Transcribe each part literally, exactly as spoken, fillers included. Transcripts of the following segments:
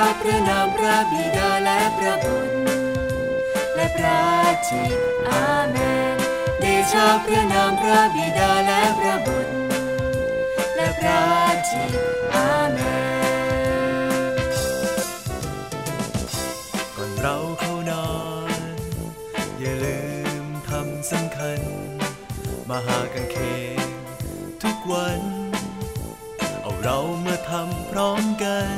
าพระนามพระบิดาและพระบุตรและพระจิตอาเมนเดชะพระนามพระบิดาและพระบุตรและพระจิตอาเมนก่อนเราเข้านอนอย่าลืมทำสำคัญมหากางเขนทุกวันเอาเรามาทำพร้อมกัน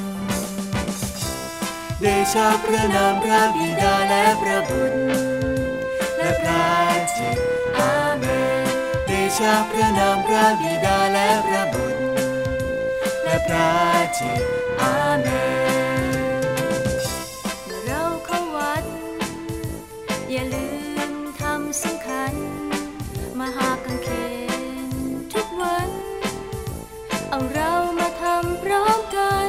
เดชะพระนามพระบิดาและพระบุตรและพระจิตอาเมนเดชะพระนามพระบิดาและพระบุตรและพระจิตอาเมนเมื่อเราเข้าวัดอย่าลืมทำสำคัญมหากางเขนทุกวันเอาเรามาทำพร้อมกัน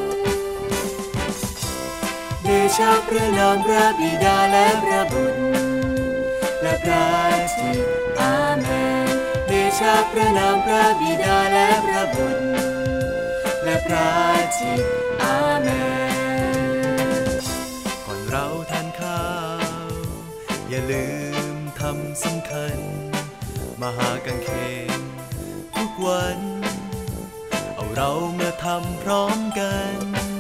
เดชะพระนามพระบิดาและพระบุตรและพระจิตอาเมนเดชะพระนามพระบิดาและพระบุตรและพระจิตอาเมนก่อนเราทานข้าวอย่าลืมทำสำคัญมหากางเขนทุกวันเอาเรามาทำพร้อมกัน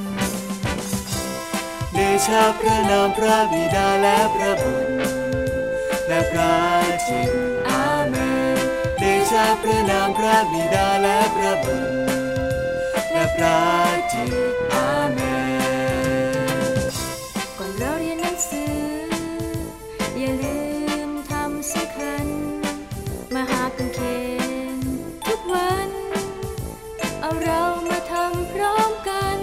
เดชะพระนามพระบิดาและพระบุตรและพระจิตอาเมนเดชะพระนามพระบิดาและพระบุตรและพระจิตอาเมนก่อนเราเรียนหนังสืออย่าลืมทำสำคัญมหากางเขนทุกวันเอาเรามาทำพร้อมกัน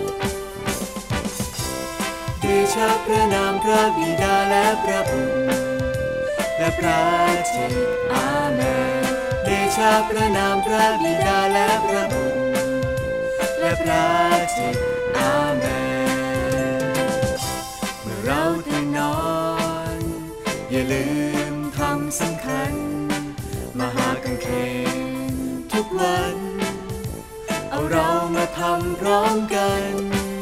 เดชะพระนามพระบิดาและพระบุตรและพระจิตอาเมนเดชะพระนามพระบิดาและพระบุตรและพระจิตอาเมนเมื่อเราตื่นนอนอย่าลืมทำสำคัญมหากางเขนทุกวันเอาเรามาทำพร้อมกัน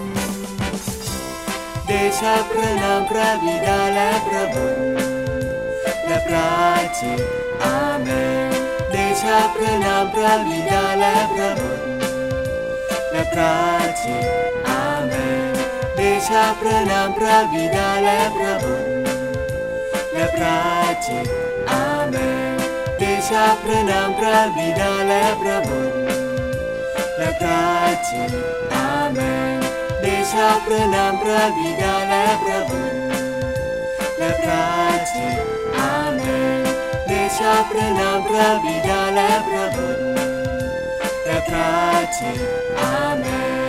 เดชะพระนามพระบิดาและพระบุตรและพระจิตอาเมนเดชะพระนามพระบิดาและพระบุตรและพระจิตอาเมนเดชะพระนามพระบิดาและพระบุตรและพระจิตอาเมนเดชะพระนามพระบิดาและพระบุตรและพระจิตอาเมนเดชะพระนามพระบิดาและพระบุตรและพระจิตอาเมนเดชะพระนามพระบิดาและพระบุตรและพระจิตอาเมน